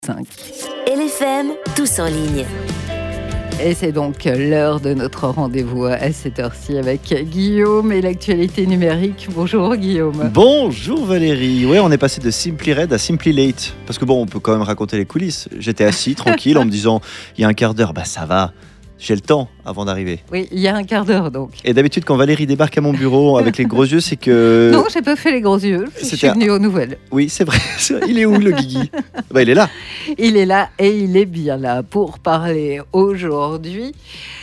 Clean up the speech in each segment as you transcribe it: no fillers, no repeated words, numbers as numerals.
5. LFM, tous en ligne. Et c'est donc l'heure de notre rendez-vous à cette heure-ci avec Guillaume et l'actualité numérique. Bonjour Guillaume. Bonjour Valérie. Ouais, on est passé de Simply Red à Simply Late. Parce que bon, on peut quand même raconter les coulisses. J'étais assis, tranquille, en me disant, il y a un quart d'heure, ça va. J'ai le temps avant d'arriver. Oui, il y a un quart d'heure donc. Et d'habitude, quand Valérie débarque à mon bureau avec les gros yeux, c'est que... Non, j'ai pas fait les gros yeux. Je suis venue aux nouvelles. Oui, c'est vrai. Il est où le Guigui ? Il est là. Il est là et il est bien là pour parler aujourd'hui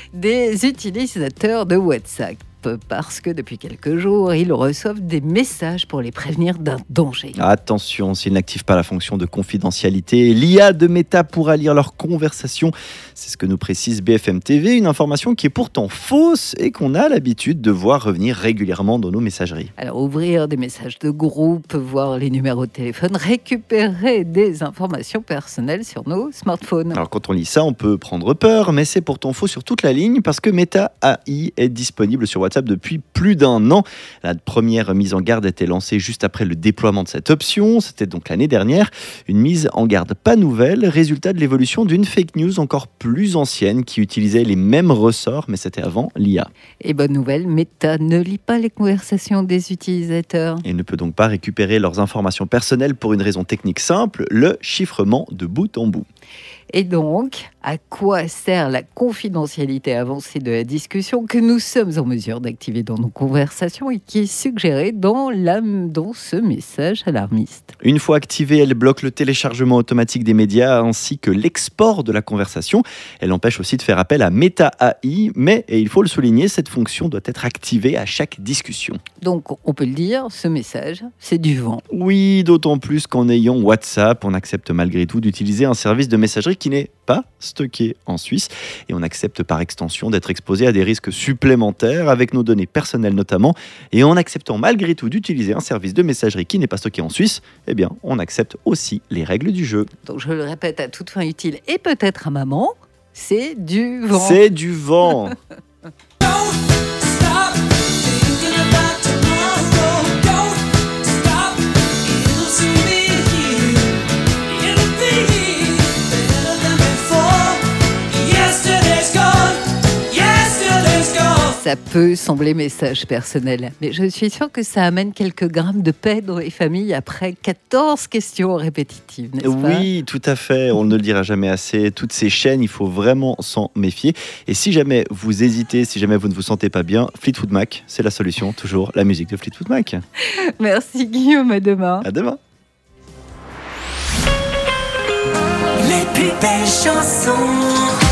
des utilisateurs de WhatsApp. Parce que depuis quelques jours, ils reçoivent des messages pour les prévenir d'un danger. Attention, s'ils n'activent pas la fonction de confidentialité, l'IA de Meta pourra lire leurs conversations. C'est ce que nous précise BFM TV, une information qui est pourtant fausse et qu'on a l'habitude de voir revenir régulièrement dans nos messageries. Alors, ouvrir des messages de groupe, voir les numéros de téléphone, récupérer des informations personnelles sur nos smartphones. Alors, quand on lit ça, on peut prendre peur, mais c'est pourtant faux sur toute la ligne parce que Meta AI est disponible sur WhatsApp depuis plus d'un an. La première mise en garde était lancée juste après le déploiement de cette option. C'était donc l'année dernière. Une mise en garde pas nouvelle, résultat de l'évolution d'une fake news encore plus ancienne qui utilisait les mêmes ressorts, mais c'était avant l'IA. Et bonne nouvelle, Meta ne lit pas les conversations des utilisateurs. Et ne peut donc pas récupérer leurs informations personnelles pour une raison technique simple, le chiffrement de bout en bout. Et donc, à quoi sert la confidentialité avancée de la discussion que nous sommes en mesure d'activer dans nos conversations et qui est suggérée dans ce message alarmiste ? Une fois activée, elle bloque le téléchargement automatique des médias ainsi que l'export de la conversation. Elle empêche aussi de faire appel à Meta AI, mais, et il faut le souligner, cette fonction doit être activée à chaque discussion. Donc, on peut le dire, ce message, c'est du vent. Oui, d'autant plus qu'en ayant WhatsApp, on accepte malgré tout d'utiliser un service de messagerie qui n'est pas stocké en Suisse et on accepte par extension d'être exposé à des risques supplémentaires avec nos données personnelles notamment, et en acceptant malgré tout d'utiliser un service de messagerie qui n'est pas stocké en Suisse, eh bien on accepte aussi les règles du jeu. Donc je le répète à toute fin utile et peut-être à maman, c'est du vent. C'est du vent. Ça peut sembler message personnel, mais je suis sûre que ça amène quelques grammes de paix dans les familles après 14 questions répétitives, n'est-ce pas ? Oui, tout à fait, on ne le dira jamais assez. Toutes ces chaînes, il faut vraiment s'en méfier. Et si jamais vous hésitez, si jamais vous ne vous sentez pas bien, Fleetwood Mac, c'est la solution, toujours la musique de Fleetwood Mac. Merci Guillaume, à demain. À demain. Les plus belles chansons.